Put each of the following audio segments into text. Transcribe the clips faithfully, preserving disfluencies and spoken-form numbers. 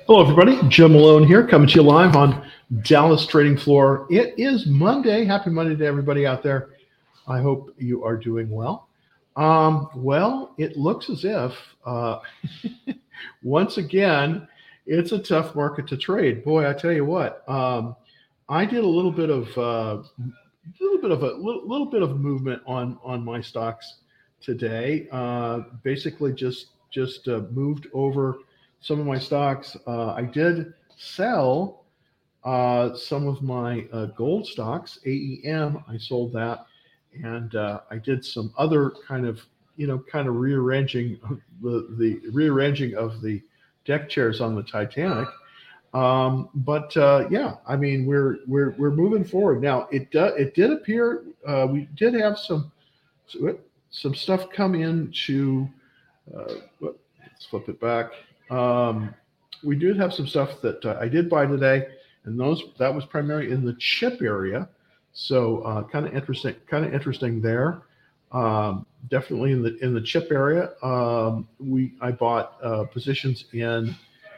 Hello, everybody. Jim Malone here, coming to you live on Dallas Trading Floor. It is Monday. Happy Monday to everybody out there. I hope you are doing well. Um, well, it looks as if, uh, once again, it's a tough market to trade. Boy, I tell you what, um, I did a little bit of uh, little bit of a little, little bit of movement on on my stocks today. Uh, basically, just just uh, moved over some of my stocks. Uh, I did sell uh, some of my uh, gold stocks, A E M. I sold that, and uh, I did some other kind of you know kind of rearranging the the rearranging of the deck chairs on the Titanic. Um, but uh, yeah, I mean we're we're we're moving forward now. It do, it did appear uh, we did have some some stuff come into. Uh, let's flip it back. Um, we did have some stuff that uh, I did buy today, and those that was primarily in the chip area. So uh, kind of interesting, kind of interesting there. Um, definitely in the in the chip area. Um, we I bought uh, positions in.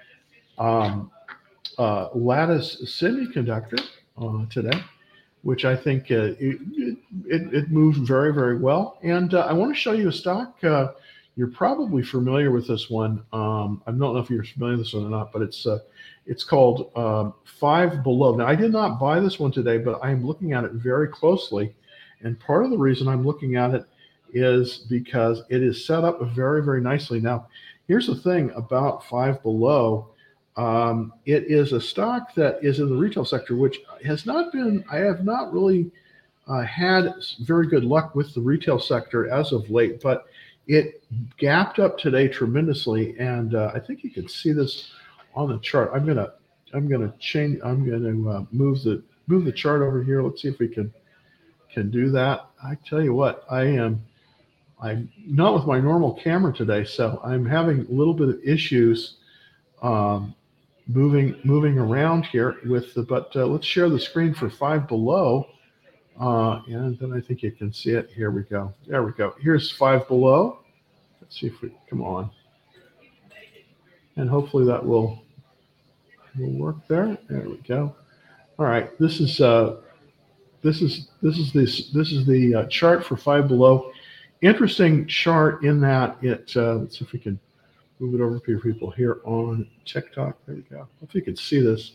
Um, uh, Lattice Semiconductor uh, today, which I think uh, it, it, it moved very, very well. And uh, I want to show you a stock. Uh, you're probably familiar with this one. Um, I don't know if you're familiar with this one or not, but it's uh, it's called um, Five Below. Now, I did not buy this one today, but I am looking at it very closely. And part of the reason I'm looking at it is because it is set up very, very nicely. Now, here's the thing about Five Below. Um, it is a stock that is in the retail sector, which has not been, I have not really uh, had very good luck with the retail sector as of late, but it gapped up today tremendously. And uh, I think you can see this on the chart. I'm going to, I'm going to change, I'm going to uh, move the, move the chart over here. Let's see if we can, can do that. I tell you what, I am, I'm not with my normal camera today, so I'm having a little bit of issues um, moving moving around here with the, but uh, let's share the screen for Five Below, uh, and then I think you can see it. Here we go. There we go. Here's Five Below. Let's see if we come on, and hopefully that will will work there. There we go. All right. This is uh, this is this is this this is the uh, chart for Five Below. Interesting chart in that it. Uh, let's see if we can move it over to people here on TikTok. There we go. If you can see this.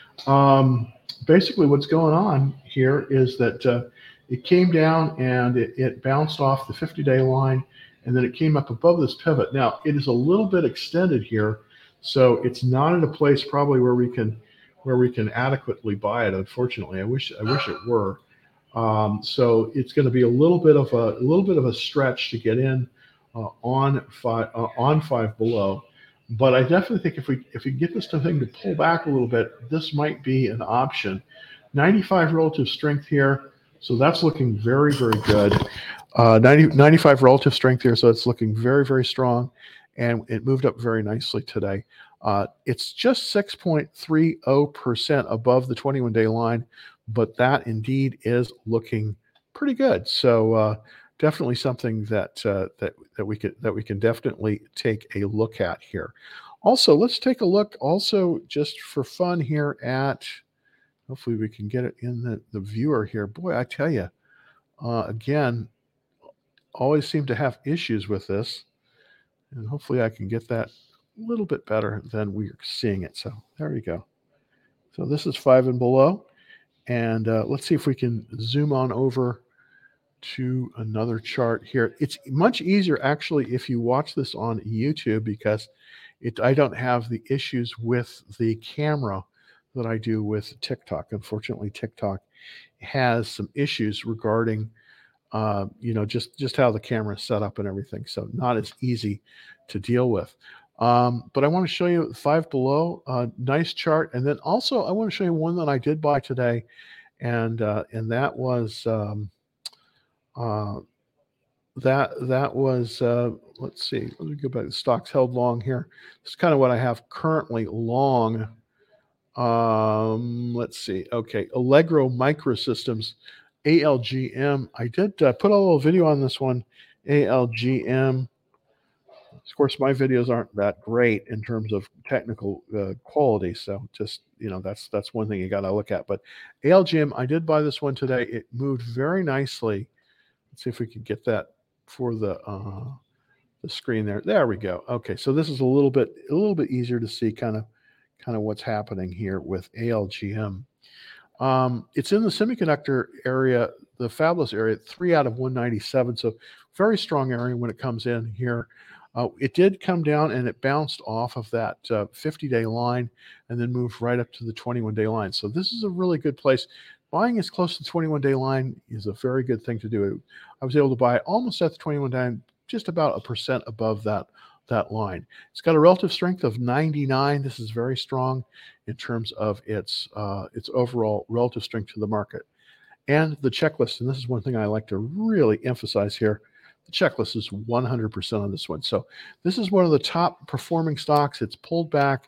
Um, basically, what's going on here is that uh, it came down and it, it bounced off the fifty-day line, and then it came up above this pivot. Now, it is a little bit extended here, so it's not in a place probably where we can where we can adequately buy it. Unfortunately, I wish I wish it were. Um, so it's going to be a little bit of a, a little bit of a stretch to get in. Uh, on five uh, on Five Below, but I definitely think if we if we get this thing to pull back a little bit, this might be an option. ninety-five relative strength here, so that's looking very, very good. Uh, ninety, ninety-five relative strength here, so it's looking very, very strong, and it moved up very nicely today. Uh, it's just six point three zero percent above the twenty-one day line, but that indeed is looking pretty good. So. Uh, Definitely something that uh, that that we could that we can definitely take a look at here. Also, let's take a look also just for fun here at. Hopefully, we can get it in the the viewer here. Boy, I tell you, uh, again, always seem to have issues with this, and hopefully, I can get that a little bit better than we're seeing it. So there we go. So this is Five and Below, and uh, let's see if we can zoom on over to another chart here. It's much easier actually if you watch this on YouTube because it I don't have the issues with the camera that I do with TikTok. Unfortunately, TikTok has some issues regarding uh, you know just just how the camera is set up and everything. So not as easy to deal with. Um, but I want to show you Five Below, uh, nice chart, and then also I want to show you one that I did buy today, and uh, and that was. Um, Uh, that that was uh, let's see. Let me go back. Stocks held long here. This is kind of what I have currently long. Um, let's see. Okay, Allegro Microsystems, A L G M. I did uh, put a little video on this one. A L G M. Of course, my videos aren't that great in terms of technical uh, quality, so just you know that's that's one thing you got to look at. But A L G M, I did buy this one today. It moved very nicely. Let's see if we could get that for the uh, the screen there. There we go. Okay, so this is a little bit a little bit easier to see kind of kind of what's happening here with A L G M. Um, it's in the semiconductor area, the fabless area, three out of one ninety-seven. So very strong area when it comes in here. Uh, it did come down and it bounced off of that uh, fifty-day line and then moved right up to the twenty-one-day line. So this is a really good place. Buying as close to the twenty-one-day line is a very good thing to do. I was able to buy almost at the twenty-one-day line, just about a percent above that that line. It's got a relative strength of ninety-nine. This is very strong in terms of its uh, its overall relative strength to the market. And the checklist, and this is one thing I like to really emphasize here, the checklist is one hundred percent on this one. So this is one of the top performing stocks. It's pulled back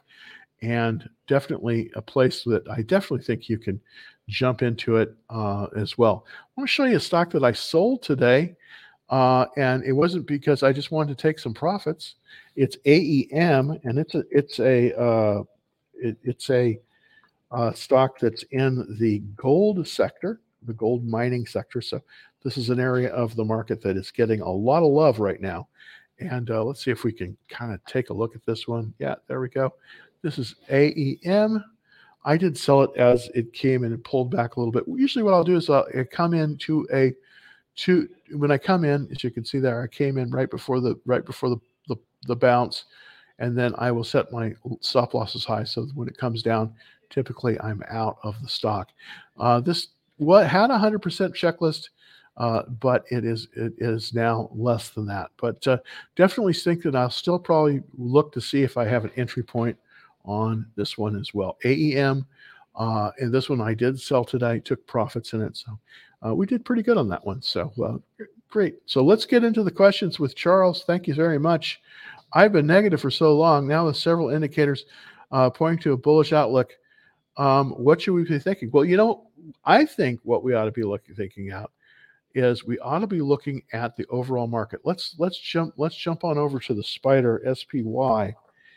and definitely a place that I definitely think you can jump into it uh, as well. I want to show you a stock that I sold today. Uh, and it wasn't because I just wanted to take some profits. It's A E M, and it's a it's a uh, it, it's a uh, stock that's in the gold sector, the gold mining sector. So this is an area of the market that is getting a lot of love right now. And uh, let's see if we can kind of take a look at this one. Yeah, there we go. This is A E M. I did sell it as it came in and pulled back a little bit. Usually, what I'll do is I'll come into a To, when I come in, as you can see there, I came in right before the right before the, the, the bounce, and then I will set my stop losses high so that when it comes down, typically I'm out of the stock. Uh, this what had a one hundred percent checklist, uh, but it is it is now less than that. But uh, definitely think that I'll still probably look to see if I have an entry point on this one as well. A E M, uh, and this one I did sell today, took profits in it, so. Uh, we did pretty good on that one. So uh, great. So let's get into the questions with Charles. Thank you very much. I've been negative for so long now with several indicators uh, pointing to a bullish outlook. Um, what should we be thinking? Well, you know, I think what we ought to be looking thinking out is we ought to be looking at the overall market. Let's let's jump let's jump on over to the Spider S P Y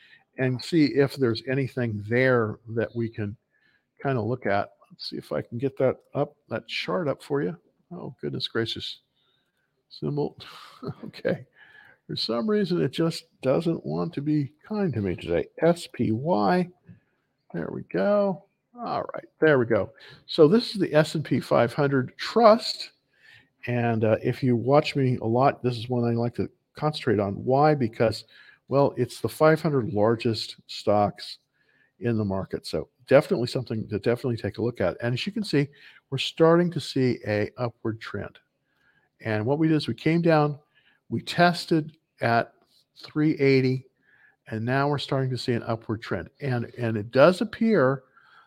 and see if there's anything there that we can kind of look at. Let's see if I can get that up, that chart up for you. Oh, goodness gracious. Symbol. Okay. For some reason, it just doesn't want to be kind to me today. S P Y. There we go. All right. There we go. So this is the S and P five hundred Trust. And uh, if you watch me a lot, this is one I like to concentrate on. Why? Because, well, it's the five hundred largest stocks in the market. So definitely something to definitely take a look at. And as you can see, we're starting to see a upward trend. And what we did is we came down, we tested at three eighty, and now we're starting to see an upward trend. And, and it does appear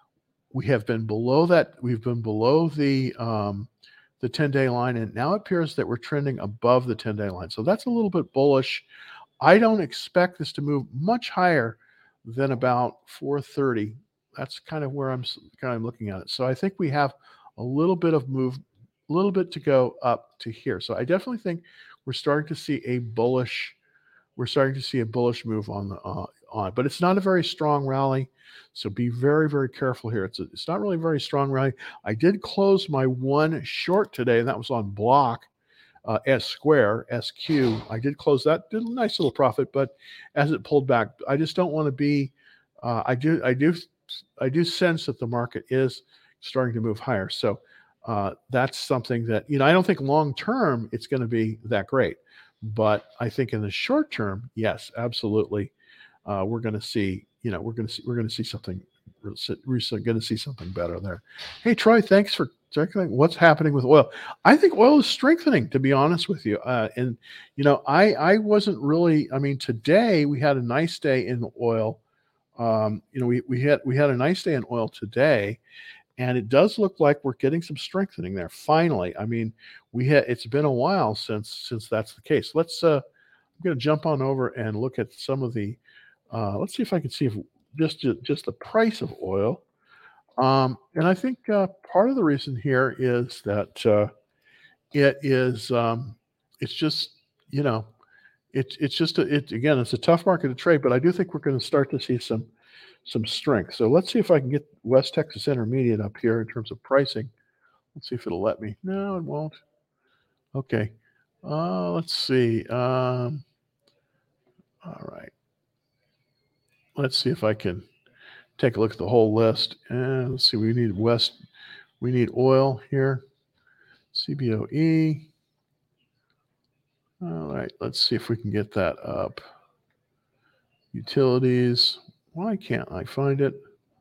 we have been below that. We've been below the, um, the ten-day line, and now it appears that we're trending above the ten-day line. So that's a little bit bullish. I don't expect this to move much higher than about four thirty. That's kind of where I'm kind of looking at it. So I think we have a little bit of move, a little bit to go up to here. So I definitely think we're starting to see a bullish, we're starting to see a bullish move on the uh, on, but it's not a very strong rally. So be very, very careful here. It's a, it's not really a very strong rally. I did close my one short today, and that was on block. Uh, S square, S Q. I did close that, did a nice little profit, but as it pulled back, I just don't want to be, uh, I do, I do, I do sense that the market is starting to move higher. So uh, that's something that, you know, I don't think long-term it's going to be that great, but I think in the short term, yes, absolutely. Uh, we're going to see, you know, we're going to see, we're going to see something, we're going to see something better there. Hey, Troy, thanks for checking what's happening with oil. I think oil is strengthening, to be honest with you. Uh, and, you know, I, I wasn't really, I mean, today we had a nice day in oil. Um, you know, we, we had, we had a nice day in oil today, and it does look like we're getting some strengthening there. Finally, I mean, we had, it's been a while since, since that's the case. Let's, uh, I'm going to jump on over and look at some of the, uh, let's see if I can see if just, just the price of oil. Um, and I think uh, part of the reason here is that uh, it is, um, it's just, you know, It's it's just a, it again. It's a tough market to trade, but I do think we're going to start to see some some strength. So let's see if I can get West Texas Intermediate up here in terms of pricing. Let's see if it'll let me. No, it won't. Okay. Uh, let's see. Um, all right. Let's see if I can take a look at the whole list. And let's see. We need West. We need oil here. C B O E. All right. Let's see if we can get that up. Utilities. Why can't I find it?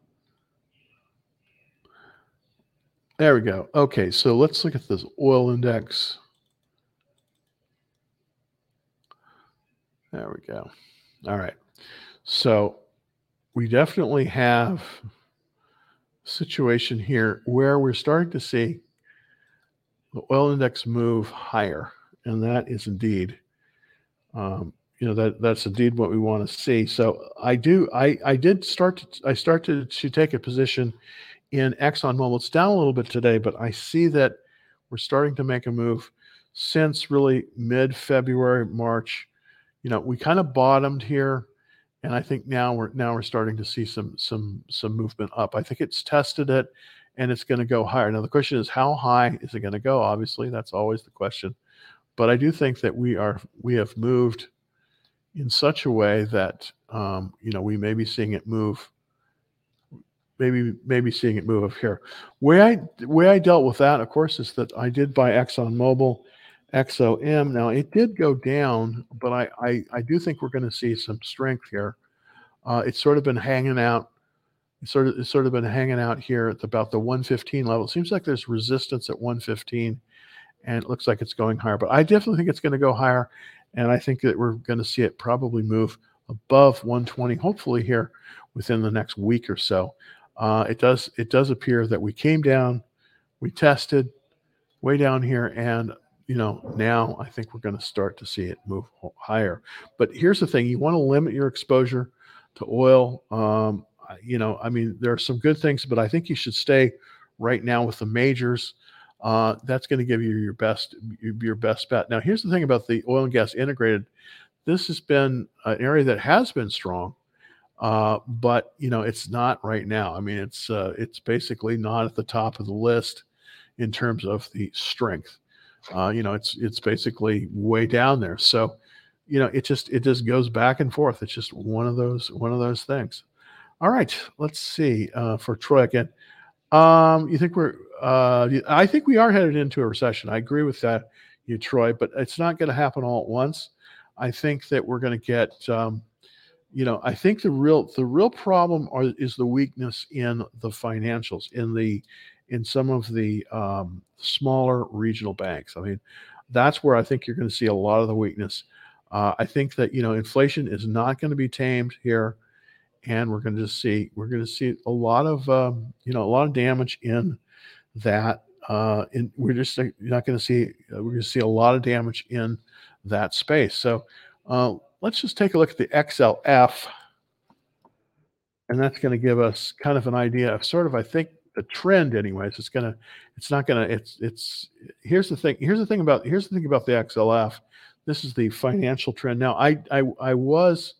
There we go. Okay, so let's look at this oil index. There we go. All right. So we definitely have a situation here where we're starting to see the oil index move higher. And that is indeed, um, you know, that that's indeed what we want to see. So I do, I, I did start to, I started to take a position in ExxonMobil. It's down a little bit today, but I see that we're starting to make a move since really mid-February, March. You know, we kind of bottomed here, and I think now we're now we're starting to see some some some movement up. I think it's tested it, and it's going to go higher. Now the question is, how high is it going to go? Obviously, that's always the question. But I do think that we are we have moved in such a way that um, you know we may be seeing it move. Maybe maybe seeing it move up here. Way I way I dealt with that, of course, is that I did buy ExxonMobil, X O M. Now it did go down, but I I, I do think we're going to see some strength here. Uh, it's sort of been hanging out. It's sort of it's sort of been hanging out here at about the one fifteen level. It seems like there's resistance at one fifteen, and it looks like it's going higher. But I definitely think it's going to go higher, and I think that we're going to see it probably move above one twenty, hopefully here within the next week or so. Uh, it does it does appear that we came down, we tested way down here, and you know now I think we're going to start to see it move higher. But here's the thing: you want to limit your exposure to oil. Um, you know, I mean, there are some good things, but I think you should stay right now with the majors. Uh, that's going to give you your best your best bet. Now, here's the thing about the oil and gas integrated. This has been an area that has been strong. Uh, but you know, it's not right now. I mean, it's uh, it's basically not at the top of the list in terms of the strength. Uh, you know, it's it's basically way down there. So, you know, it just it just goes back and forth. It's just one of those one of those things. All right, let's see uh, for Troy again. Um, you think we're? Uh, I think we are headed into a recession. I agree with that, you Troy, but it's not going to happen all at once. I think that we're going to get. Um, You know, I think the real the real problem are, is the weakness in the financials, in the in some of the um, smaller regional banks. I mean, that's where I think you're going to see a lot of the weakness. Uh, I think that you know inflation is not going to be tamed here, and we're going to see we're going to see a lot of um, you know a lot of damage in that. Uh, in we're just uh, not going to see uh, we're going to see a lot of damage in that space. So. Uh, Let's just take a look at the X L F, and that's going to give us kind of an idea of sort of, I think, the trend. Anyways, it's gonna, it's not gonna, it's, it's. Here's the thing. Here's the thing about here's the thing about the X L F. This is the financial trend. Now, I, I, I was,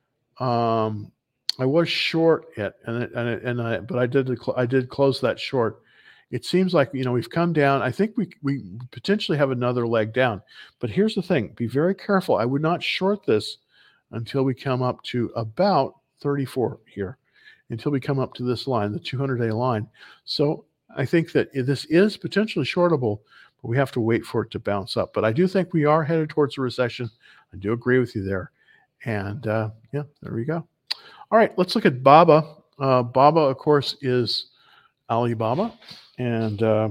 um, I was short it, and it, and it, and I, but I did, I did close that short. It seems like you know we've come down. I think we we potentially have another leg down. But here's the thing: be very careful. I would not short this until we come up to about thirty-four here, until we come up to this line, the two hundred day line. So I think that this is potentially shortable, but we have to wait for it to bounce up. But I do think we are headed towards a recession. I do agree with you there. And uh, yeah, there we go. All right, let's look at Baba. Uh, Baba, of course, is Alibaba. And um,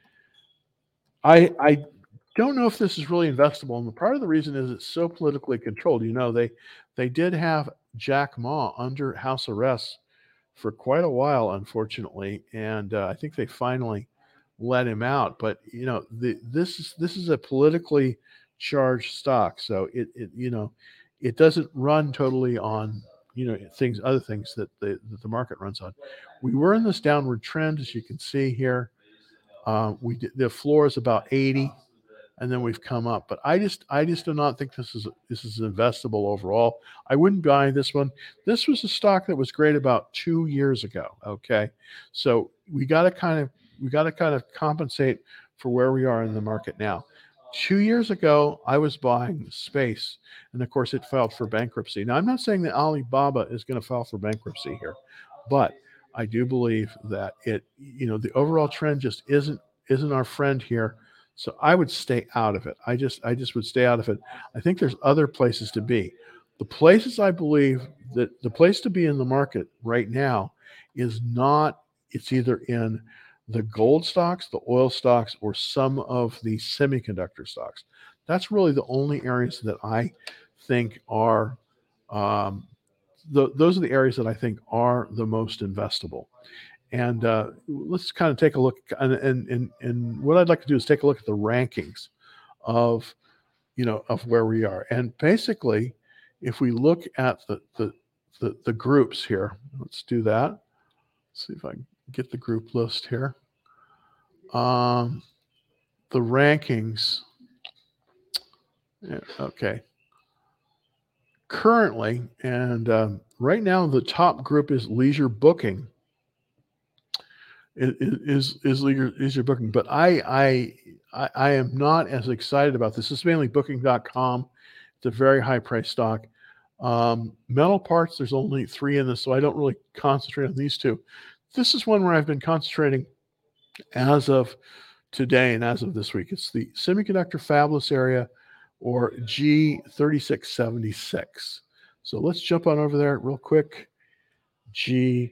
I I don't know if this is really investable, and part of the reason is it's so politically controlled. You know, they they did have Jack Ma under house arrest for quite a while, unfortunately, and uh, I think they finally let him out. But you know, the, this is this is a politically charged stock, so it, it you know it doesn't run totally on you know things other things that the that the market runs on. We were in this downward trend, as you can see here. Uh, we did, the floor is about eighty. and then we've come up. But I just I just do not think this is this is investable overall. I wouldn't buy this one. This was a stock that was great about two years ago. Okay, so we got to kind of we got to kind of compensate for where we are in the market now. Two years ago, I was buying Space, and of course, it filed for bankruptcy. Now, I'm not saying that Alibaba is going to file for bankruptcy here, but I do believe that it, you know, the overall trend just isn't isn't our friend here. So I would stay out of it. I just I just would stay out of it. I think there's other places to be. The places I believe that the place to be in the market right now is not, it's either in the gold stocks, the oil stocks, or some of the semiconductor stocks. That's really the only areas that I think are um, the, those are the areas that I think are the most investable. And uh, let's kind of take a look. And, and and and what I'd like to do is take a look at the rankings of, you know, of where we are. And basically, if we look at the the the, the groups here, let's do that. Let's see if I can get the group list here. Um, the rankings. Yeah, okay. Currently, and um, right now, the top group is Leisure Booking. It is is leisure, leisure booking, but I, I I I am not as excited about this. This is mainly booking dot com. It's a very high price stock. Um, metal parts, there's only three in this, so I don't really concentrate on these two. This is one where I've been concentrating as of today and as of this week. It's the semiconductor fabless area, or G thirty-six seventy-six. So let's jump on over there real quick. G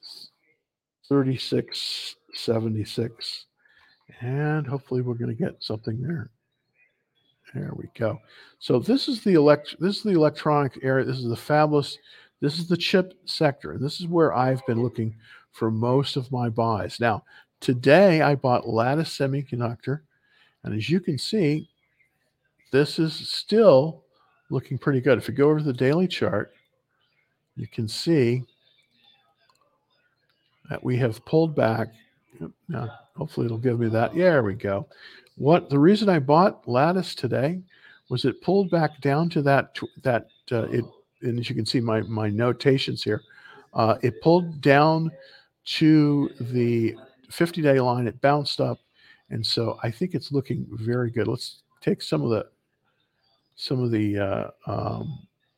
thirty-six seventy-six, and hopefully we're going to get something there. There we go. So this is the elect this is the electronic area. This is the fabless. This is the chip sector, and this is where I've been looking for most of my buys. Now, today I bought Lattice Semiconductor, and as you can see, this is still looking pretty good. If you go over to the daily chart, you can see that we have pulled back. Now, hopefully it'll give me that. Yeah, there we go. What the reason I bought Lattice today was it pulled back down to that that uh, it, and as you can see my my notations here, uh, it pulled down to the fifty-day line. It bounced up, and so I think it's looking very good. Let's take some of the some of the uh, um,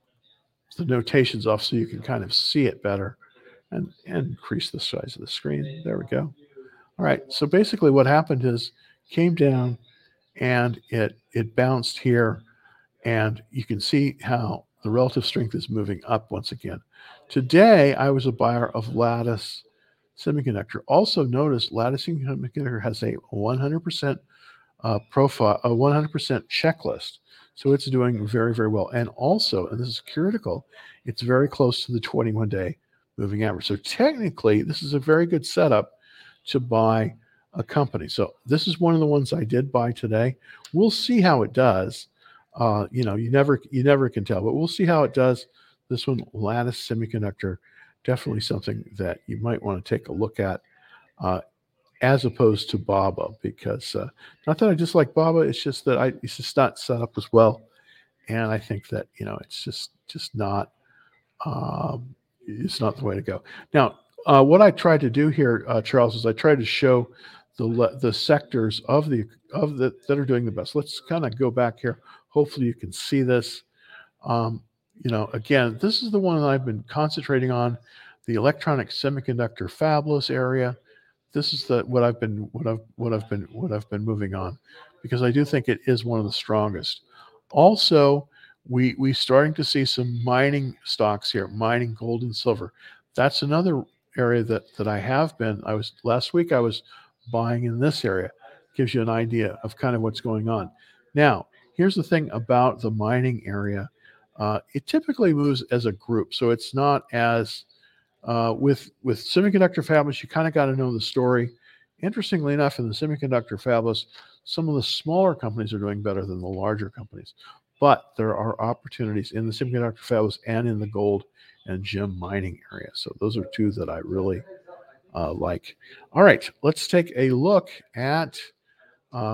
the notations off so you can kind of see it better. And, and increase the size of the screen. There we go. All right. So basically what happened is came down and it it bounced here. And you can see how the relative strength is moving up once again. Today, I was a buyer of Lattice Semiconductor. Also notice Lattice Semiconductor has a one hundred percent uh, profile, a one hundred percent checklist. So it's doing very, very well. And also, and this is critical, it's very close to the twenty-one day moving average. So technically, this is a very good setup to buy a company. So this is one of the ones I did buy today. We'll see how it does. Uh, you know, you never you never can tell, but we'll see how it does. This one, Lattice Semiconductor, definitely something that you might want to take a look at, uh, as opposed to Baba, because uh, not that I dislike Baba, it's just that I it's just not set up as well, and I think that you know it's just just not. Um, It's not the way to go. Now, uh, what I tried to do here, uh, Charles, is I tried to show the the sectors of the of the that are doing the best. Let's kind of go back here. Hopefully, you can see this. Um, you know, again, this is the one that I've been concentrating on, the electronic semiconductor fabless area. This is the what I've been what I've what I've been what I've been moving on, because I do think it is one of the strongest. Also, we we starting to see some mining stocks here, mining gold and silver. That's another area that that I have been. I was last week I was buying in this area. Gives you an idea of kind of what's going on. Now, here's the thing about the mining area. Uh, it typically moves as a group, so it's not as uh, with with semiconductor fabless. You kind of got to know the story. Interestingly enough, in the semiconductor fabless, some of the smaller companies are doing better than the larger companies. But there are opportunities in the semiconductor fabless and in the gold and gem mining area. So those are two that I really uh, like. All right, let's take a look at uh,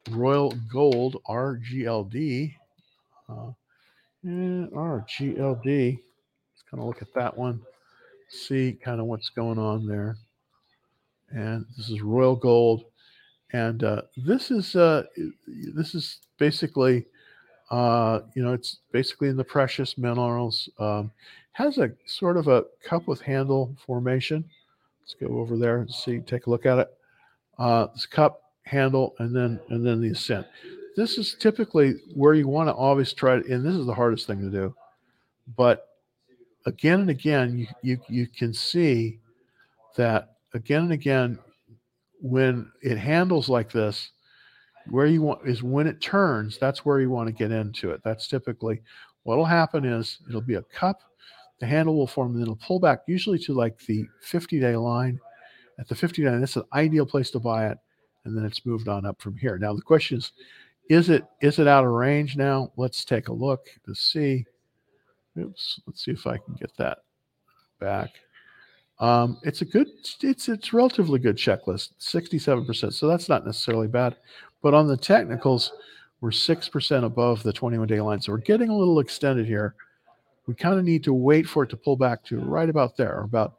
Royal Gold, R G L D. Uh, yeah, R G L D. Let's kind of look at that one, see kind of what's going on there. And this is Royal Gold, and uh, this is uh, this is basically uh, you know it's basically in the precious minerals. Um, has a sort of a cup with handle formation. Let's go over there and see, take a look at it. Uh, this cup handle, and then and then the ascent. This is typically where you want to always try to, and this is the hardest thing to do. But again and again, you you, you can see that again and again when it handles like this, where you want is when it turns, that's where you want to get into it. That's typically what'll happen is it'll be a cup, the handle will form, and then it'll pull back usually to like the fifty day line. At the fifty day, that's an ideal place to buy it, and then it's moved on up from here. Now the question is, is it is it out of range now? Let's take a look to see. Oops, let's see if I can get that back. Um, it's a good, it's it's relatively good checklist, sixty-seven percent. So that's not necessarily bad. But on the technicals, we're six percent above the twenty-one day line. So we're getting a little extended here. We kind of need to wait for it to pull back to right about there, or about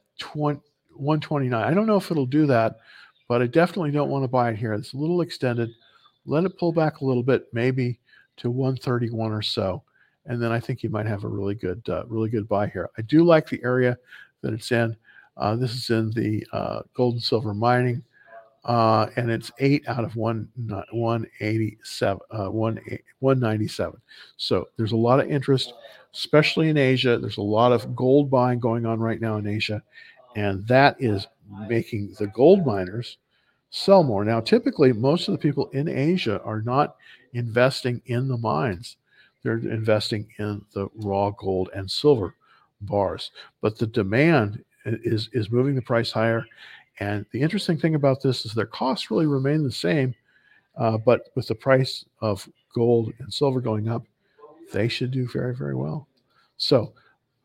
one twenty-nine. I don't know if it'll do that, but I definitely don't want to buy it here. It's a little extended. Let it pull back a little bit, maybe to one thirty-one or so. And then I think you might have a really good, uh, really good buy here. I do like the area that it's in. Uh, this is in the uh, gold and silver mining, uh, and it's eight out of one, one eighty-seven, uh, one ninety-seven. So there's a lot of interest, especially in Asia. There's a lot of gold buying going on right now in Asia, and that is making the gold miners sell more. Now, typically, most of the people in Asia are not investing in the mines. They're investing in the raw gold and silver bars. But the demand is, is moving the price higher. And the interesting thing about this is their costs really remain the same. Uh, but with the price of gold and silver going up, they should do very, very well. So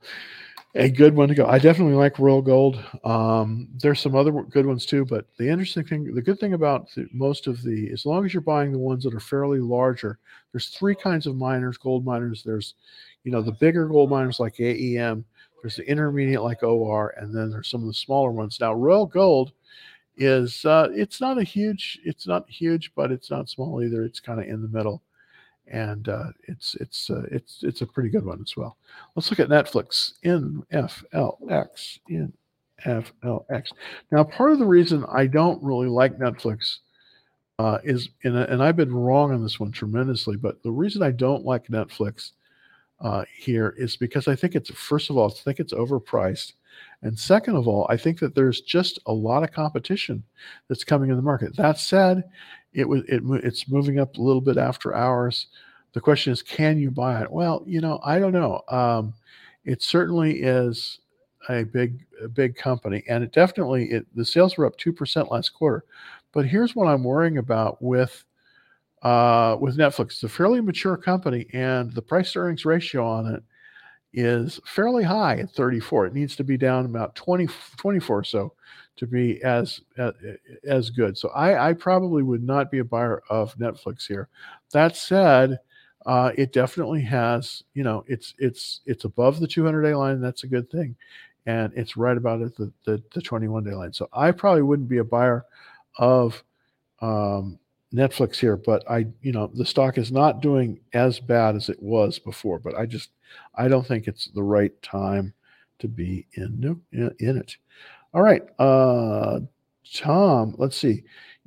a good one to go. I definitely like Royal Gold. Um, there's some other good ones too, but the interesting thing, the good thing about the, most of the, as long as you're buying the ones that are fairly larger, there's three kinds of miners, gold miners. There's, you know, the bigger gold miners like A E M. There's the intermediate like O R, and then there's some of the smaller ones. Now, Royal Gold is, uh, it's not a huge, it's not huge, but it's not small either. It's kind of in the middle. And uh, it's it's uh, it's it's a pretty good one as well. Let's look at Netflix. N F L X. N F L X. Now, part of the reason I don't really like Netflix uh, is, and, and I've been wrong on this one tremendously, but the reason I don't like Netflix uh, here is because I think it's, first of all, I think it's overpriced. And second of all, I think that there's just a lot of competition that's coming in the market. That said, it was it, it's moving up a little bit after hours. The question is, can you buy it? Well, you know, I don't know. Um, it certainly is a big a big company, and it definitely it, the sales were up two percent last quarter. But here's what I'm worrying about with uh, with Netflix. It's a fairly mature company, and the price to earnings ratio on it is fairly high at thirty-four. It needs to be down about twenty, twenty-four or so to be as uh, as good. So I, I probably would not be a buyer of Netflix here. That said, uh, it definitely has, you know, it's it's it's above the two hundred day line. That's a good thing, and it's right about at the the, the twenty-one day line. So I probably wouldn't be a buyer of um, Netflix here, but I, you know, the stock is not doing as bad as it was before, but I just, I don't think it's the right time to be in, in, in it. All right. Uh, Tom, let's see.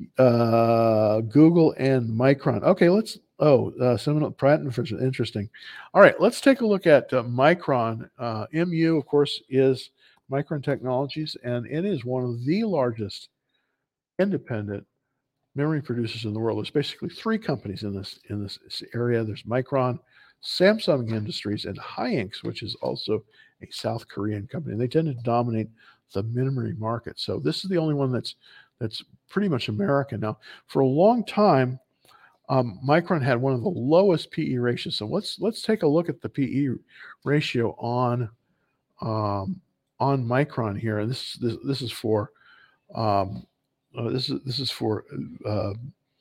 Uh, Google and Micron. Okay. Let's, oh, uh, Seminole Pratt and Fitch, interesting. All right. Let's take a look at uh, Micron. Uh, M U, of course, is Micron Technologies, and it is one of the largest independent memory producers in the world. There's basically three companies in this in this area. There's Micron, Samsung Industries, and Hynix, which is also a South Korean company. And they tend to dominate the memory market. So this is the only one that's that's pretty much American. Now, for a long time, um, Micron had one of the lowest P E ratios. So let's let's take a look at the P E ratio on um, on Micron here. And this this this is for um, Uh, this is this is for uh,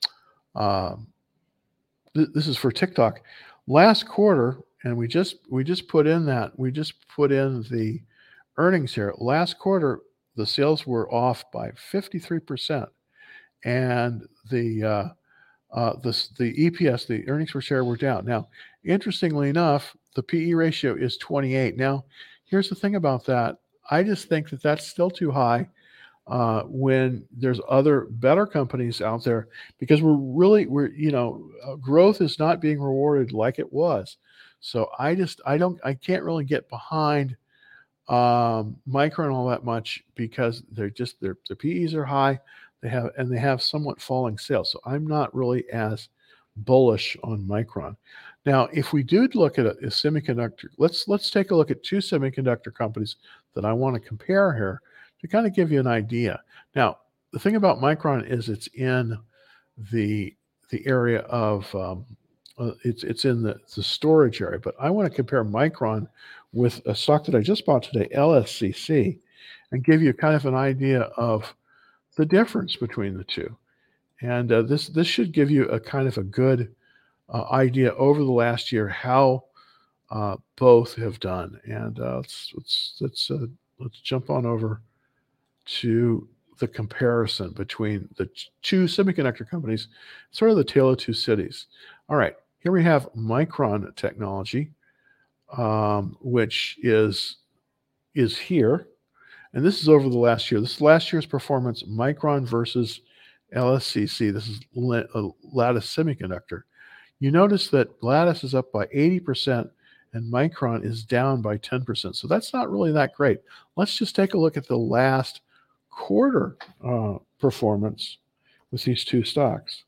Um, th- this is for TikTok. Last quarter, and we just we just put in that we just put in the earnings here. Last quarter, the sales were off by fifty-three percent, and the uh, uh, the the E P S, the earnings per share, were down. Now, interestingly enough, the P E ratio is twenty-eight. Now, here's the thing about that. I just think that that's still too high uh, when there's other better companies out there, because we're really we're you know uh, growth is not being rewarded like it was. So I just I don't I can't really get behind um, Micron all that much, because they're just their their P Es are high. They have and they have somewhat falling sales. So I'm not really as bullish on Micron. Now, if we do look at a, a semiconductor, let's let's take a look at two semiconductor companies that I want to compare here to kind of give you an idea. Now, the thing about Micron is it's in the the area of um, uh, it's it's in the, the storage area, but I want to compare Micron with a stock that I just bought today, L S C C, and give you kind of an idea of the difference between the two. And uh, this this should give you a kind of a good uh, idea over the last year how uh, both have done. And uh, let's let's let's uh, let's jump on over to the comparison between the two semiconductor companies, sort of the tale of two cities. All right, here we have Micron Technology, um, which is is here, and this is over the last year. This is last year's performance, Micron versus L S C C. This is Lattice Semiconductor. You notice that Lattice is up by eighty percent and Micron is down by ten percent. So that's not really that great. Let's just take a look at the last quarter uh, performance with these two stocks.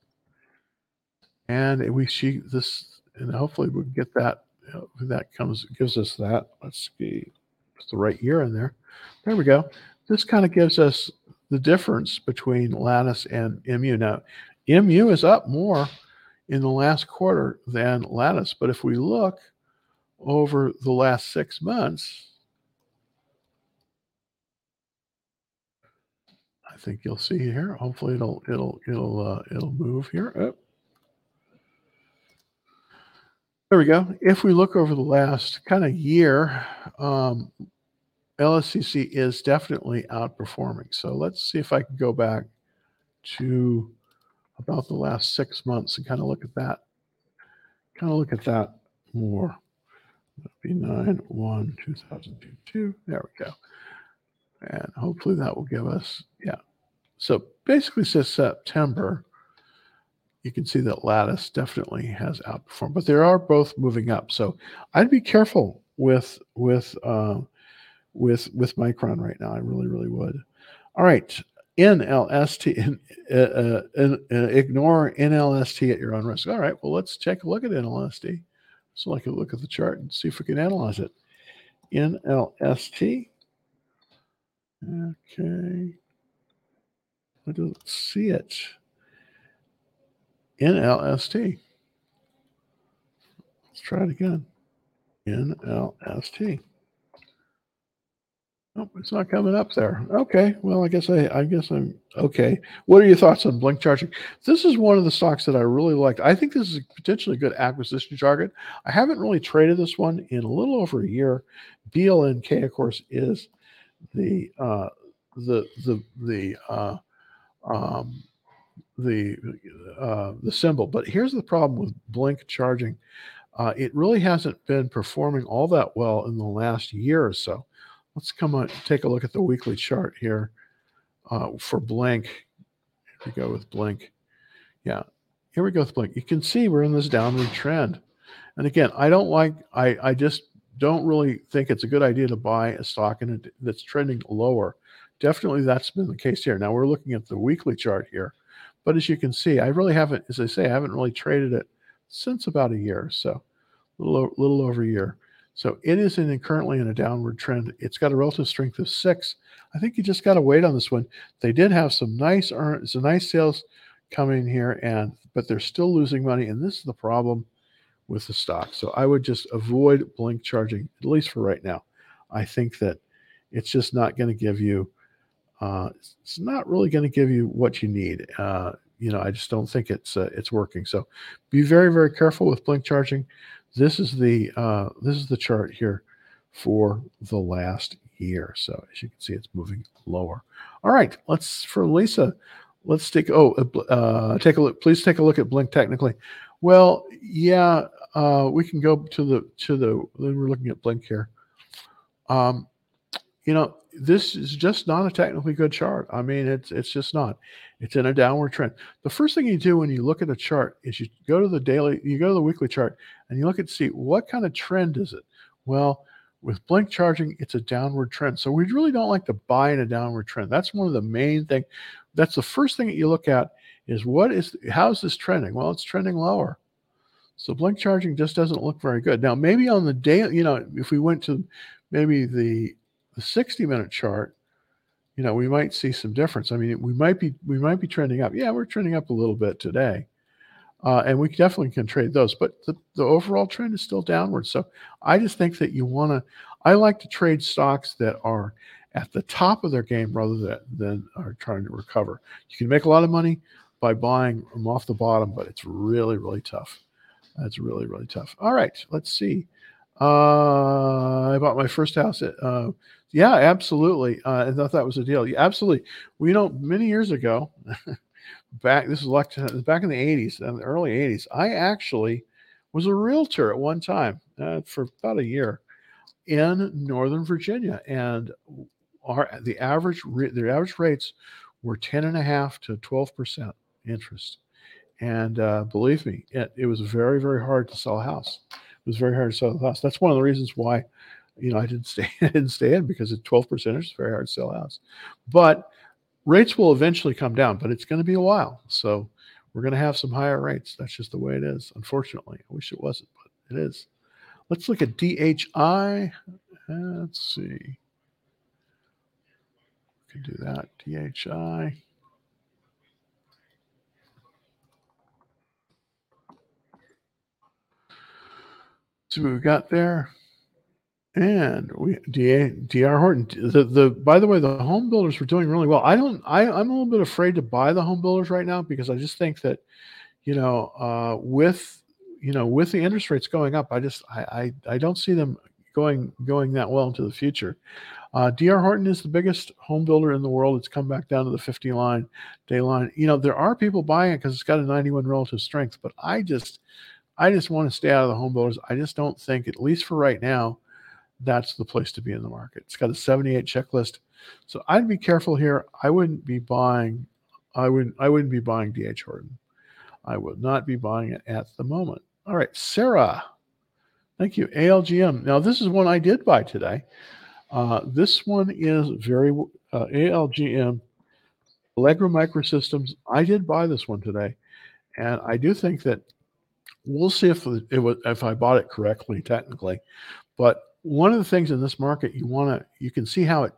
And we see this, and hopefully we can get that. You know, that comes gives us that. Let's see, put the right year in there. There we go. This kind of gives us the difference between Lattice and M U. Now, M U is up more in the last quarter than Lattice, but if we look over the last six months, I think you'll see here. Hopefully, it'll it'll it'll uh, it'll move here. Oh. There we go. If we look over the last kind of year, um, L S C C is definitely outperforming. So let's see if I can go back to about the last six months and kind of look at that. Kind of look at that more. That'd be nine one two thousand two. There we go. And hopefully that will give us, yeah. So basically since September, you can see that Lattice definitely has outperformed, but they are both moving up. So I'd be careful with with uh, with with Micron right now. I really, really would. All right, N L S T, uh, uh, uh, ignore N L S T at your own risk. All right, well, let's take a look at N L S T. So I can look at the chart and see if we can analyze it. N L S T. Okay. I don't see it. N L S T. Let's try it again. N L S T. Oh, it's not coming up there. Okay. Well, I guess I, I guess I'm okay. What are your thoughts on Blink Charging? This is one of the stocks that I really liked. I think this is potentially a good acquisition target. I haven't really traded this one in a little over a year. B L N K, of course, is the uh, the the the uh, um, the uh, the symbol. But here's the problem with Blink Charging. Uh, it really hasn't been performing all that well in the last year or so. Let's come on, take a look at the weekly chart here uh, for Blink. Here we go with Blink. Yeah, here we go with Blink. You can see we're in this downward trend. And again, I don't like, I, I just don't really think it's a good idea to buy a stock in it that's trending lower. Definitely that's been the case here. Now we're looking at the weekly chart here. But as you can see, I really haven't, as I say, I haven't really traded it since about a year. So a little, little over a year. So it is in currently in a downward trend. It's got a relative strength of six. I think you just got to wait on this one. They did have some nice earn, some nice sales coming here, and but they're still losing money. And this is the problem with the stock. So I would just avoid Blink Charging, at least for right now. I think that it's just not going to give you, uh, it's not really going to give you what you need. Uh, you know, I just don't think it's uh, it's working. So be very, very careful with blink charging. This is the uh, this is the chart here for the last year. So as you can see, it's moving lower. All right, let's for Lisa. Let's take oh uh, take a look. Please take a look at blink technically. Well, yeah, uh, we can go to the to the. We're looking at blink here. Um, you know, this is just not a technically good chart. I mean, it's it's just not. It's in a downward trend. The first thing you do when you look at a chart is you go to the daily, you go to the weekly chart, and you look at see what kind of trend is it. Well, with blink charging, it's a downward trend. So we really don't like to buy in a downward trend. That's one of the main things. That's the first thing that you look at is what is how's this trending? Well, it's trending lower. So blink charging just doesn't look very good. Now, maybe on the day, you know, if we went to maybe the the sixty minute chart, you know, we might see some difference. I mean, we might be we might be trending up. Yeah, we're trending up a little bit today. Uh, and we definitely can trade those, but the, the overall trend is still downward. So I just think that you want to, I like to trade stocks that are at the top of their game rather than, than are trying to recover. You can make a lot of money by buying them off the bottom, but it's really, really tough. That's really, really tough. All right, let's see. Uh, I bought my first house at, uh, yeah, absolutely. Uh, I thought that was a deal. Yeah, absolutely. Well, you know, many years ago, back, this is like back in the eighties, in the early eighties, I actually was a realtor at one time uh, for about a year in Northern Virginia. And our, the average, the average rates were ten and a half to twelve percent interest. And uh, believe me, it, it was very, very hard to sell a house. It was very hard to sell a house. That's one of the reasons why, you know, I didn't stay, I didn't stay in because at twelve percent interest, it's very hard to sell a house. But rates will eventually come down, but it's going to be a while. So we're going to have some higher rates. That's just the way it is, unfortunately. I wish it wasn't, but it is. Let's look at D H I. Let's see. We can do that. D H I. See what we got there. And we D R Horton. The the by the way, the home builders were doing really well. I don't. I I'm a little bit afraid to buy the home builders right now because I just think that, you know, uh, with you know with the interest rates going up, I just I I, I don't see them going going that well into the future. Uh, D R Horton is the biggest home builder in the world. It's come back down to the fifty line day line. You know, there are people buying it because it's got a ninety-one relative strength, but I just I just want to stay out of the home builders. I just don't think, at least for right now, that's the place to be in the market. It's got a seventy-eight checklist. So I'd be careful here. I wouldn't be buying, I wouldn't, I wouldn't be buying D H Horton. I would not be buying it at the moment. All right, Sarah. Thank you. A L G M. Now, this is one I did buy today. Uh, this one is very, uh, A L G M, Allegro Microsystems. I did buy this one today. And I do think that we'll see if it was, if I bought it correctly, technically. But one of the things in this market, you want to, you can see how it,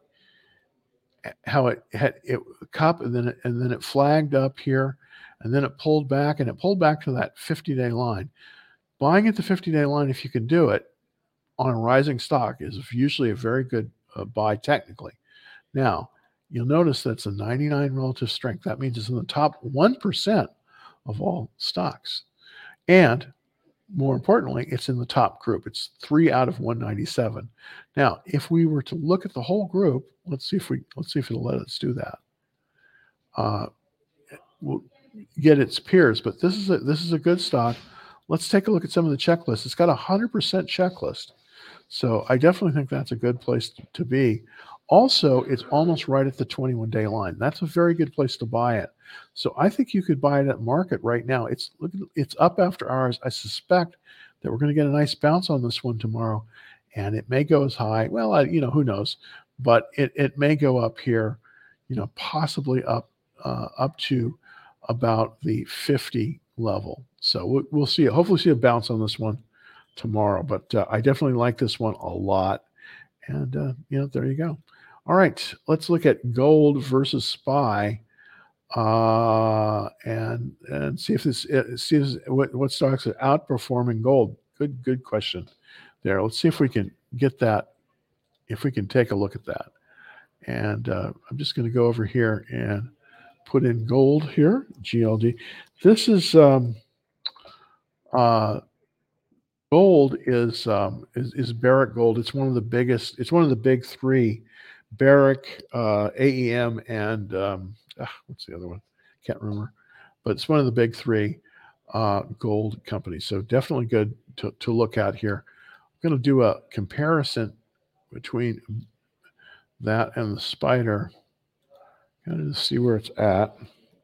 how it had it cup and then it, and then it flagged up here, and then it pulled back and it pulled back to that fifty day line. Buying at the fifty day line, if you can do it on a rising stock, is usually a very good uh, buy technically. Now, you'll notice that's a ninety-nine relative strength. That means it's in the top one percent of all stocks. And more importantly, it's in the top group. It's three out of one ninety-seven. Now, if we were to look at the whole group, let's see if we let's see if it'll let us do that. Uh, we'll get its peers, but this is a this is a good stock. Let's take a look at some of the checklists. It's got a one hundred percent checklist, so I definitely think that's a good place to, to be. Also, it's almost right at the twenty-one day line. That's a very good place to buy it. So I think you could buy it at market right now. It's look, it's up after hours. I suspect that we're going to get a nice bounce on this one tomorrow, and it may go as high. Well, I, you know, who knows? But it it may go up here, you know, possibly up uh, up to about the fifty level. So we'll, we'll see. Hopefully, see a bounce on this one tomorrow. But uh, I definitely like this one a lot. And uh, you know, there you go. All right, let's look at gold versus S P Y. Uh, and and see if this see if, what what stocks are outperforming gold. Good good question there. Let's see if we can get that. If we can take a look at that. And uh, I'm just going to go over here and put in gold here, G L D. This is um, uh, gold is, um, is is Barrick Gold. It's one of the biggest. It's one of the big three: Barrick, uh, A E M, and um, ah, what's the other one? Can't remember. But it's one of the big three uh, gold companies. So definitely good to, to look at here. I'm going to do a comparison between that and the Spider. Kind of see where it's at.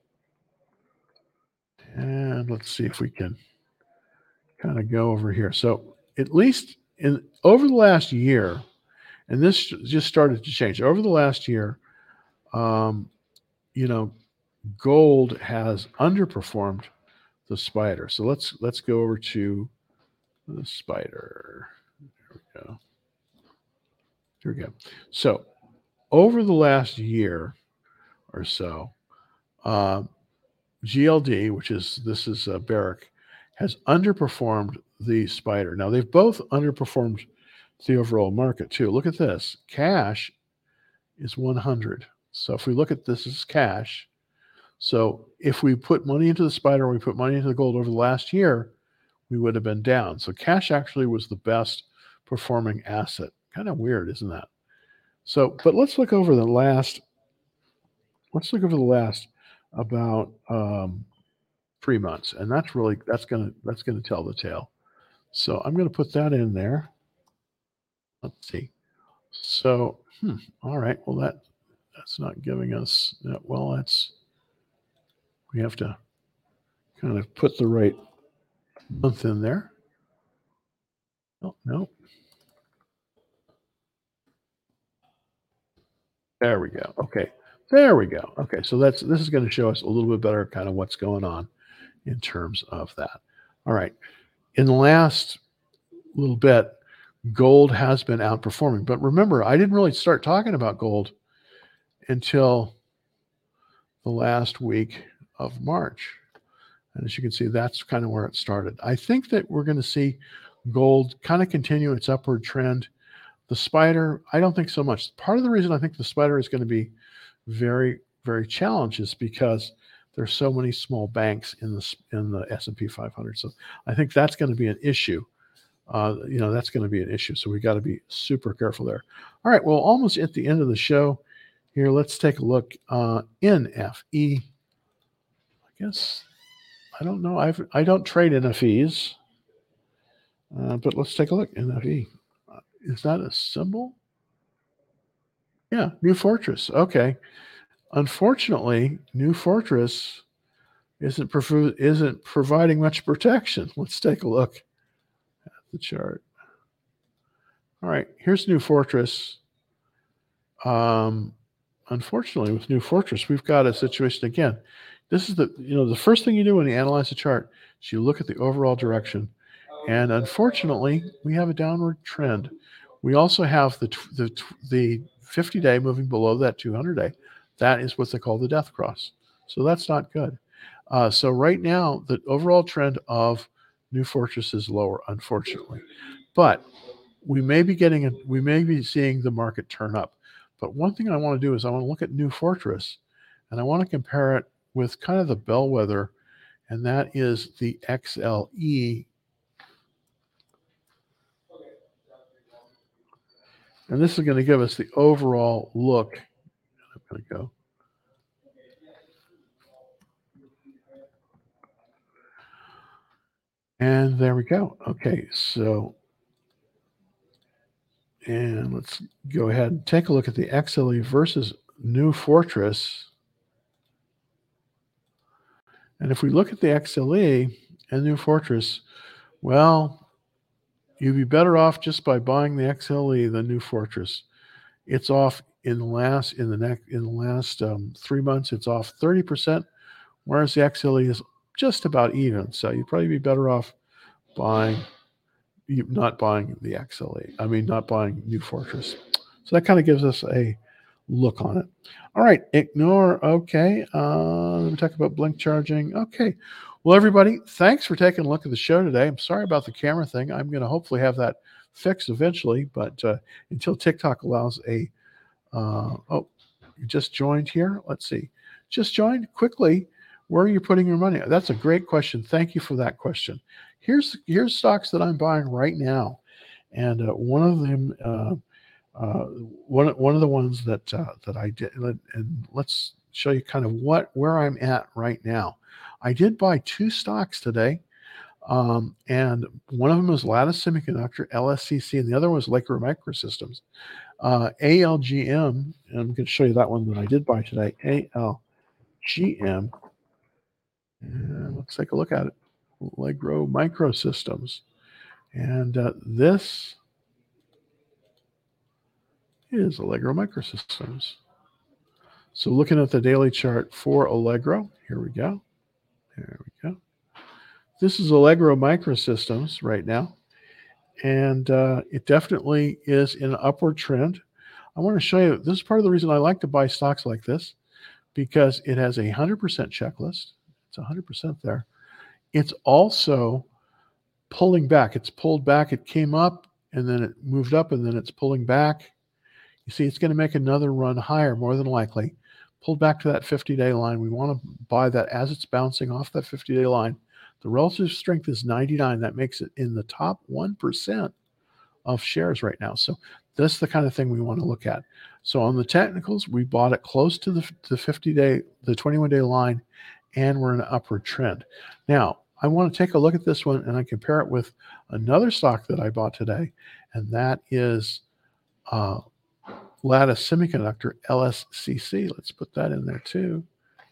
And let's see if we can kind of go over here. So at least in over the last year, and this just started to change over the last year, um, you know, gold has underperformed the Spider. So let's let's go over to the Spider. There we go. Here we go. So over the last year or so, uh, G L D, which is this is uh, Barrick, has underperformed the Spider. Now they've both underperformed the overall market too. Look at this. Cash is one hundred. So if we look at this as cash, so if we put money into the Spider or we put money into the gold over the last year, we would have been down. So cash actually was the best performing asset. Kind of weird, isn't that? So, but let's look over the last, let's look over the last about um, three months. And that's really, that's going to, that's going to tell the tale. So I'm going to put that in there. Let's see. So, hmm, all right. Well, that, that's not giving us that. Well, that's, we have to kind of put the right month in there. Oh, no. There we go. Okay. There we go. Okay. So that's, this is going to show us a little bit better kind of what's going on in terms of that. All right. In the last little bit, gold has been outperforming. But remember, I didn't really start talking about gold until the last week of March. And as you can see, that's kind of where it started. I think that we're going to see gold kind of continue its upward trend. The Spider, I don't think so much. Part of the reason I think the Spider is going to be very, very challenged is because there's so many small banks in the in the S and P five hundred. So I think that's going to be an issue. Uh, you know, that's going to be an issue. So we got to be super careful there. All right. Well, almost at the end of the show here, let's take a look. Uh, N F E. I guess I don't know. I've I don't trade N F Es, uh, but let's take a look. N F E. Uh, is that a symbol? Yeah, New Fortress. Okay. Unfortunately, New Fortress isn't prov- isn't providing much protection. Let's take a look at the chart. All right, here's New Fortress. Um, unfortunately, with New Fortress, we've got a situation again. This is the you know the first thing you do when you analyze a chart is you look at the overall direction, and unfortunately, we have a downward trend. We also have the the the fifty day moving below that two hundred day. That is what they call the death cross. So that's not good. Uh, so right now, the overall trend of New Fortress is lower, unfortunately. But we may be getting a, we may be seeing the market turn up. But one thing I want to do is I want to look at New Fortress, and I want to compare it with kind of the bellwether, and that is the X L E. And this is going to give us the overall look. I'm going to go. And there we go. Okay, so, and let's go ahead and take a look at the X L E versus New Fortress. And if we look at the X L E and New Fortress, well, you'd be better off just by buying the X L E than New Fortress. It's off in the last in the next in the last um, three months. It's off thirty percent, whereas the X L E is just about even. So you'd probably be better off buying, not buying the X L E. I mean, not buying New Fortress. So that kind of gives us a look on it. All right, ignore. Okay, uh, let me talk about blink charging. Okay, well, everybody, thanks for taking a look at the show today. I'm sorry about the camera thing. I'm going to hopefully have that fixed eventually, but uh, until TikTok allows a, uh, oh, you just joined here. Let's see. just joined quickly, where are you putting your money? That's a great question. Thank you for that question. Here's here's stocks that I'm buying right now, and uh, one of them, uh, uh, one one of the ones that uh, that I did, and let's show you kind of what where I'm at right now. I did buy two stocks today, um, and one of them is Lattice Semiconductor, L S C C, and the other one was Allegro Microsystems. Uh, A L G M, and I'm going to show you that one that I did buy today. A L G M. And let's take a look at it. Allegro Microsystems. And uh, this is Allegro Microsystems. So looking at the daily chart for Allegro, here we go. There we go. This is Allegro Microsystems right now. And uh, it definitely is in an upward trend. I want to show you, this is part of the reason I like to buy stocks like this, because it has a one hundred percent checklist. It's one hundred percent there. It's also pulling back. It's pulled back. It came up, and then it moved up, and then it's pulling back. You see, it's going to make another run higher, more than likely. Pulled back to that fifty-day line. We want to buy that as it's bouncing off that fifty-day line. The relative strength is ninety-nine. That makes it in the top one percent of shares right now. So that's the kind of thing we want to look at. So on the technicals, we bought it close to the, the fifty-day, the twenty-one-day line, and we're in an upward trend. Now, I want to take a look at this one, and I compare it with another stock that I bought today, and that is uh, Lattice Semiconductor, L S C C. Let's put that in there too.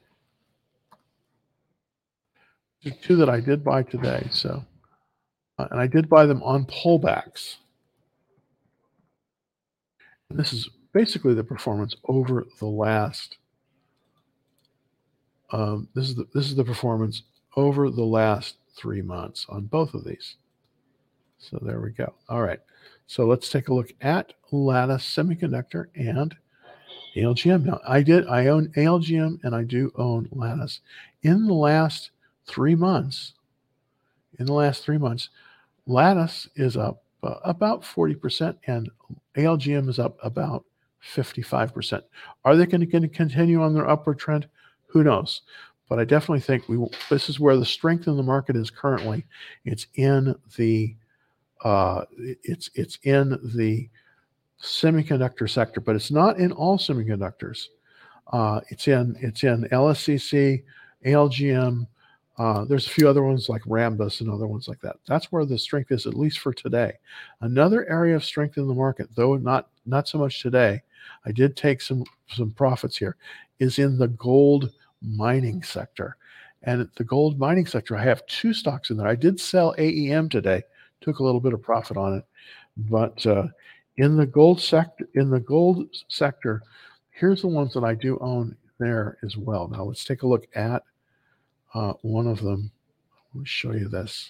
The two that I did buy today. So, uh, and I did buy them on pullbacks. And this is basically the performance over the last. Um, this is the this is the performance over the last three months on both of these. So there we go. All right. So let's take a look at Lattice Semiconductor and A L G M. Now, I did I own A L G M and I do own Lattice. In the last three months, in the last three months, Lattice is up uh, about forty percent and A L G M is up about fifty-five percent. Are they going to continue on their upward trend? Who knows? But I definitely think we. This is where the strength in the market is currently. It's in the uh, it's it's in the semiconductor sector, but it's not in all semiconductors. Uh, it's in it's in L S C C, A L G M. Uh, there's a few other ones like Rambus and other ones like that. That's where the strength is, at least for today. Another area of strength in the market, though not not so much today, I did take some some profits here, is in the gold mining sector. And the gold mining sector, I have two stocks in there. I did sell A E M today, took a little bit of profit on it, but uh, in the gold sector, in the gold sector, here's the ones that I do own there as well. Now let's take a look at uh, one of them. Let me show you this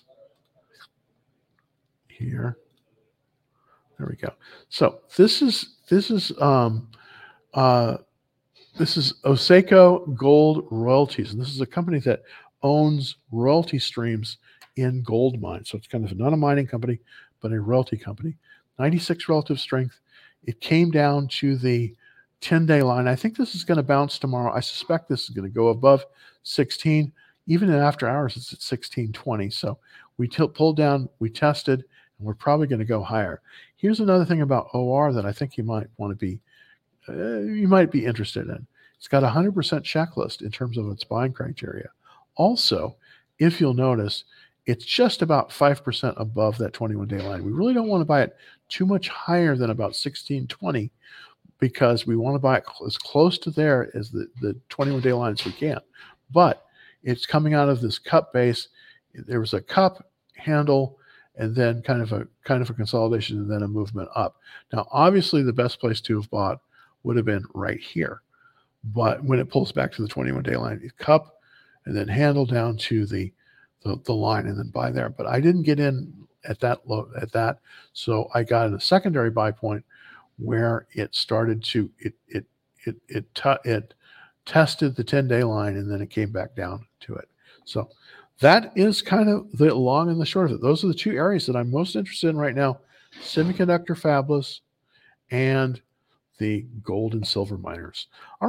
here. There we go. So this is this is um, uh, this is Oseko Gold Royalties, and this is a company that owns royalty streams in gold mines. So it's kind of not a mining company, but a royalty company. ninety-six relative strength. It came down to the ten-day line. I think this is going to bounce tomorrow. I suspect this is going to go above sixteen. Even in after hours, it's at sixteen twenty. So we t- pulled down, we tested, and we're probably going to go higher. Here's another thing about O R that I think you might want to be, uh, you might be interested in. It's got a one hundred percent checklist in terms of its buying criteria. Also, if you'll notice, it's just about five percent above that twenty-one-day line. We really don't want to buy it too much higher than about sixteen twenty because we want to buy it as close to there as the, the twenty-one-day line as we can. But it's coming out of this cup base. There was a cup handle and then kind of a kind of a consolidation and then a movement up. Now, obviously, the best place to have bought would have been right here. But when it pulls back to the twenty-one-day line, cup and then handle down to the, the the line and then buy there. But I didn't get in at that low at that, so I got in a secondary buy point where it started to it it it it t- it tested the ten-day line and then it came back down to it. So that is kind of the long and the short of it. Those are the two areas that I'm most interested in right now: semiconductor fabless and the gold and silver miners. All right,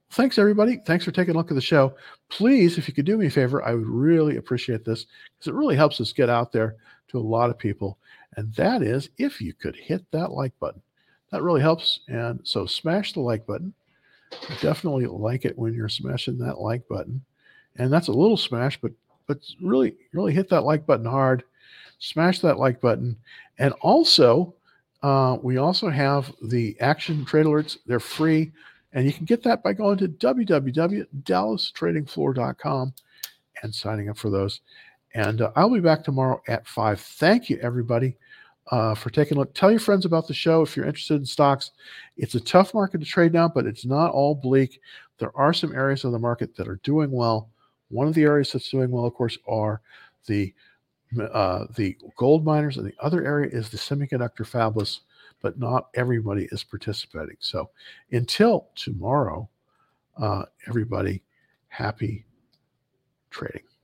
Thanks, everybody. Thanks for taking a look at the show. Please, if you could do me a favor, I would really appreciate this because it really helps us get out there to a lot of people. And that is if you could hit that like button. That really helps. And so smash the like button. I definitely like it when you're smashing that like button. And that's a little smash, but but really, really hit that like button hard. Smash that like button. And also, uh, we also have the action trade alerts. They're free. And you can get that by going to w w w dot dallas trading floor dot com and signing up for those. And uh, I'll be back tomorrow at five. Thank you, everybody, uh, for taking a look. Tell your friends about the show if you're interested in stocks. It's a tough market to trade now, but it's not all bleak. There are some areas of the market that are doing well. One of the areas that's doing well, of course, are the uh, the gold miners, and the other area is the semiconductor fabless. But not everybody is participating. So until tomorrow, uh, everybody, happy trading.